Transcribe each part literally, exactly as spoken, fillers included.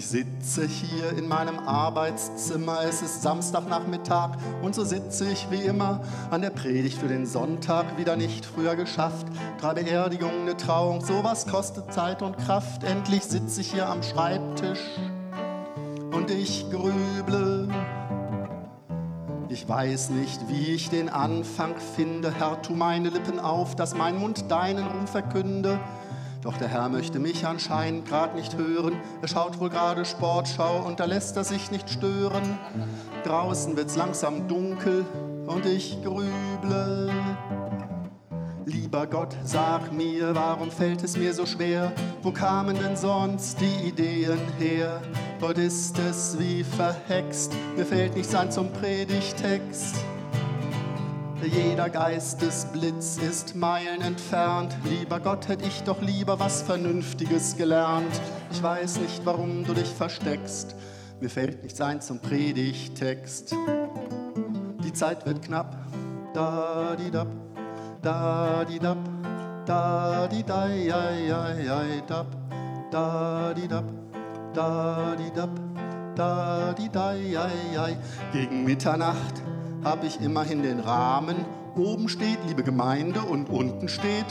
sitze hier in meinem Arbeitszimmer, es ist Samstagnachmittag und so sitze ich wie immer an der Predigt für den Sonntag, wieder nicht früher geschafft. Drei Beerdigungen, eine Trauung, sowas kostet Zeit und Kraft. Endlich sitze ich hier am Schreibtisch und ich grüble. Ich weiß nicht, wie ich den Anfang finde. Herr, tu meine Lippen auf, dass mein Mund deinen Ruhm verkünde. Doch der Herr möchte mich anscheinend grad nicht hören. Er schaut wohl gerade Sportschau und da lässt er sich nicht stören. Draußen wird's langsam dunkel und ich grüble. Lieber Gott, sag mir, warum fällt es mir so schwer? Wo kamen denn sonst die Ideen her? Heute ist es wie verhext, mir fällt nichts ein zum Predigtext. Jeder Geistesblitz ist Meilen entfernt. Lieber Gott, hätt ich doch lieber was Vernünftiges gelernt. Ich weiß nicht, warum du dich versteckst, mir fällt nichts ein zum Predigtext. Die Zeit wird knapp, da di dab, da di dab, da di dai, ai, ai, ai, dab, da di dab, da di dab, da di dai, ai, ai. Gegen Mitternacht hab ich immerhin den Rahmen. Oben steht, liebe Gemeinde, und unten steht.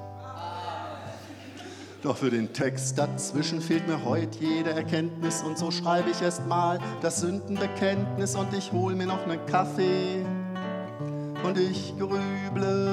Doch für den Text dazwischen fehlt mir heute jede Erkenntnis. Und so schreibe ich erst mal das Sündenbekenntnis und ich hol mir noch nen Kaffee und ich grüble.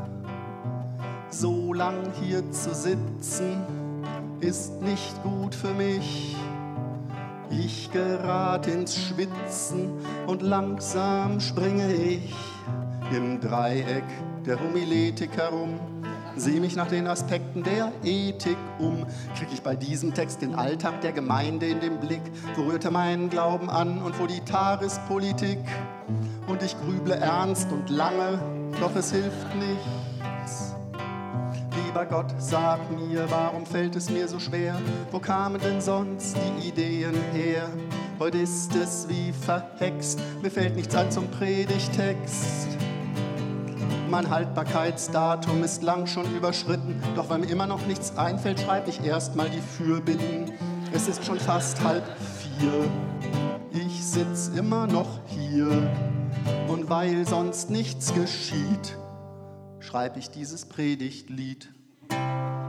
So lang hier zu sitzen ist nicht gut für mich. Ich gerate ins Schwitzen und langsam springe ich im Dreieck der Homiletik herum. Seh mich nach den Aspekten der Ethik um. Krieg ich bei diesem Text den Alltag der Gemeinde in den Blick? Wo rührt er meinen Glauben an und wo die Tagespolitik? Und ich grüble ernst und lange, doch es hilft nichts. Lieber Gott, sag mir, warum fällt es mir so schwer? Wo kamen denn sonst die Ideen her? Heute ist es wie verhext, mir fällt nichts ein zum Predigtext. Mein Haltbarkeitsdatum ist lang schon überschritten, doch weil mir immer noch nichts einfällt, schreibe ich erstmal die Fürbitten. Es ist schon fast halb vier, ich sitz immer noch hier und weil sonst nichts geschieht, schreibe ich dieses Predigtlied.